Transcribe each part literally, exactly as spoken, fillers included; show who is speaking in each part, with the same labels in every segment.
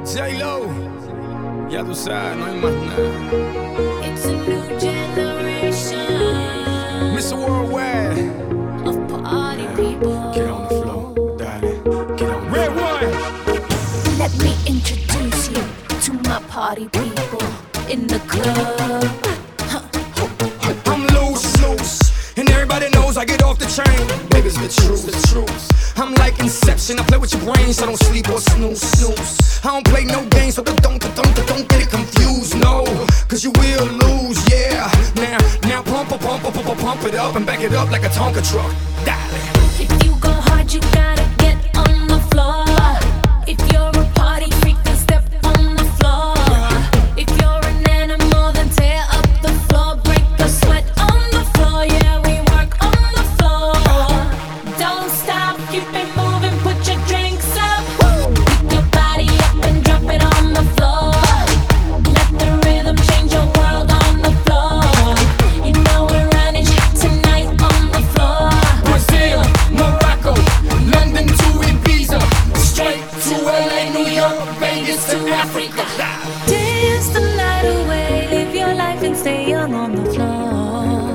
Speaker 1: J-Lo, ya tú sabes, no hay más nada.
Speaker 2: It's a new generation
Speaker 1: mister Worldwide,
Speaker 2: of party people.
Speaker 1: get on the floor, darling, get on the Red one.
Speaker 2: Let me introduce you to my party people in the club.
Speaker 1: I'm loose, loose, and everybody knows I get off the train. Baby, it's the truth, the truth. I'm like Inception, I play with your brain, so don't sleep or snooze, snooze. I don't play no games, so don't, don't, don't, don't get it confused, no. Cause you will lose, yeah. Now, now pump, pump, pump, pump, pump it up and back it up like a Tonka truck, darling.
Speaker 2: If you go hard, you gotta get on the floor. If you're a party freak, then step on the floor. If you're an animal, then tear up the floor. Break the sweat on the floor, yeah, we work on the floor. Don't stop, keep it moving, put your drinks up. Pick your body up and drop it on the floor. Let the rhythm change your world on the floor. You know we're running tonight on the floor.
Speaker 1: Brazil, Morocco, London to Ibiza, straight to L A, New York, Vegas to Africa.
Speaker 2: Dance the night away, live your life and stay young on the floor.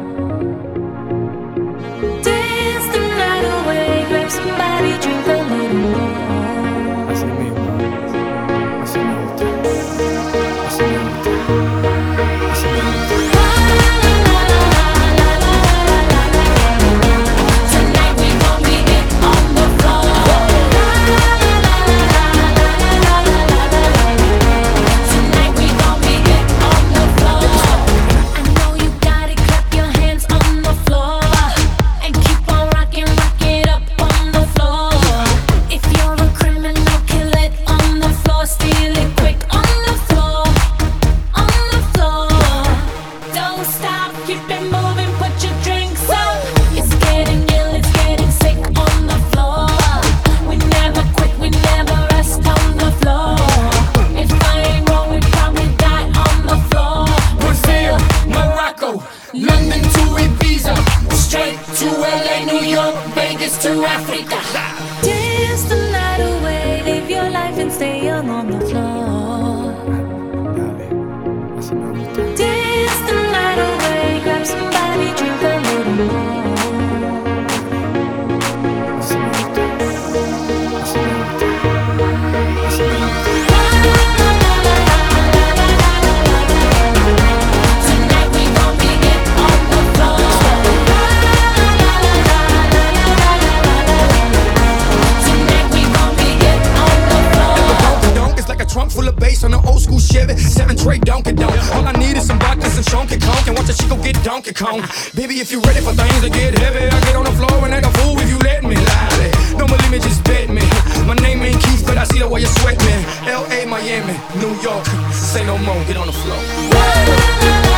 Speaker 2: Dance the night away, grab somebody, drink a little more.
Speaker 1: Así mismo, así me gusta, así me gusta, así me gusta.
Speaker 2: Tonight we gon' be it on the floor. Tonight we gon' be it on the floor. I know you got it, clap your hands on the floor and keep on rocking, rock it up on the floor. If you're a criminal, kill it on the floor, steal it quick on the floor, on the floor. Don't stop, keep it moving, put your drinks up. It's getting ill, it's getting sick on the floor. We never quit, we never rest on the floor. If I ain't wrong, we probably die on the floor.
Speaker 1: Brazil, Morocco, London to Ibiza, straight to L A, New York, Vegas to Africa.
Speaker 2: Dance the night away, live your life and stay young on the floor.
Speaker 1: Dale, así me gusta.
Speaker 2: Dance the night away, grab somebody, drink a little more.
Speaker 1: Así me gusta, así me gusta, así me gusta.
Speaker 2: Tonight we gon' be it on the floor. Tonight we gon' be it on the floor.
Speaker 1: Donk donk, it's like a trunk full of bass on an old school Chevy. Seven tray Donkey Donk. All I need is some vodka, some Chunky Conk, and watch a chico get Donkey Kong. Baby, if you ready for things to get heavy, I get on the floor and act a fool if you let me. Lie. Don't believe me, just bet me. My name ain't Keith, but I see the way you sweat me. L A, Miami, New York, say no more, get on the floor.